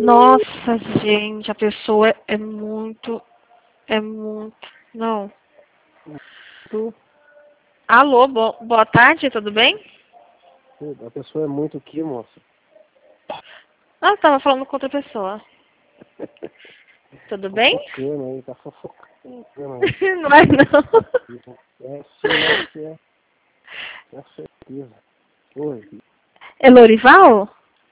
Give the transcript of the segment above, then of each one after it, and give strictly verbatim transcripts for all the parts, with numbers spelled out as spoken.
Nossa, gente, a pessoa é muito, é muito, não. Tu, Alô, bo boa tarde, tudo bem? a pessoa é muito o que, moça? Ah, eu tava falando com outra pessoa. Tudo bem? Fofocando aí, tá fofocando aí. Não é não. É sim, não que é. Com certeza. Oi. É Lorival?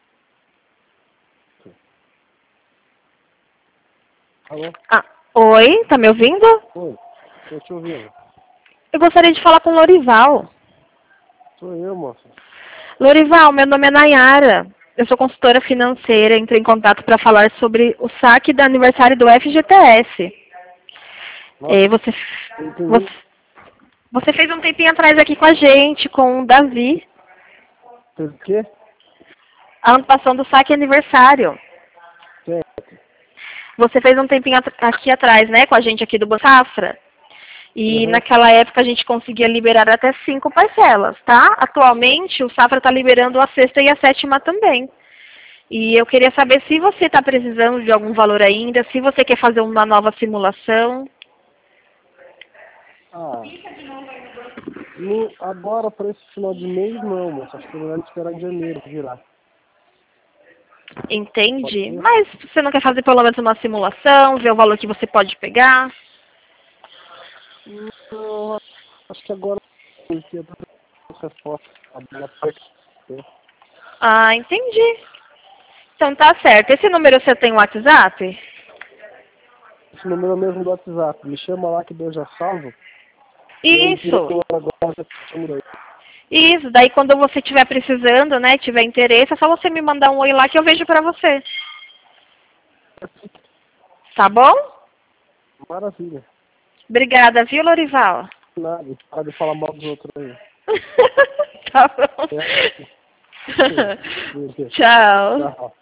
Alô? Ah, oi, tá me ouvindo? Oi. Tô te ouvindo. Eu gostaria de falar com Lorival. Sou eu, moça. Lorival, meu nome é Nayara. Eu sou consultora financeira, entrei em contato para falar sobre o saque do aniversário do F G T S. Nossa, É, você, eu entendi. você, você fez um tempinho atrás aqui com a gente, com o Davi, Fez o quê? a anotação do saque aniversário. Certo. Você fez um tempinho at- aqui atrás, né, com a gente aqui do Banco Safra. E Uhum. naquela época a gente conseguia liberar até cinco parcelas, tá? Atualmente o Safra está liberando a sexta e a sétima também. E eu queria saber se você está precisando de algum valor ainda, se você quer fazer uma nova simulação. Ah, no, agora para esse final de mês não, moça. Acho que é melhor esperar em janeiro virar. Pode Entende? ser? Mas você não quer fazer pelo menos uma simulação, ver o valor que você pode pegar? Não, acho que agora porque eu tô com resposta. A bola foi. Ah, entendi. Então tá certo. Esse número você tem WhatsApp? Esse número é o mesmo do WhatsApp. Me chama lá que Deus já salvo. Eu enviei Isso. agora, já te chamo daí. Isso. Daí quando você estiver precisando, né, tiver interesse, é só você me mandar um oi lá que eu vejo pra você. Tá bom? Maravilha. Obrigada, viu, Lorival? Nada, para de falar mal dos outros aí. Tá bom. É. Tchau. Tchau.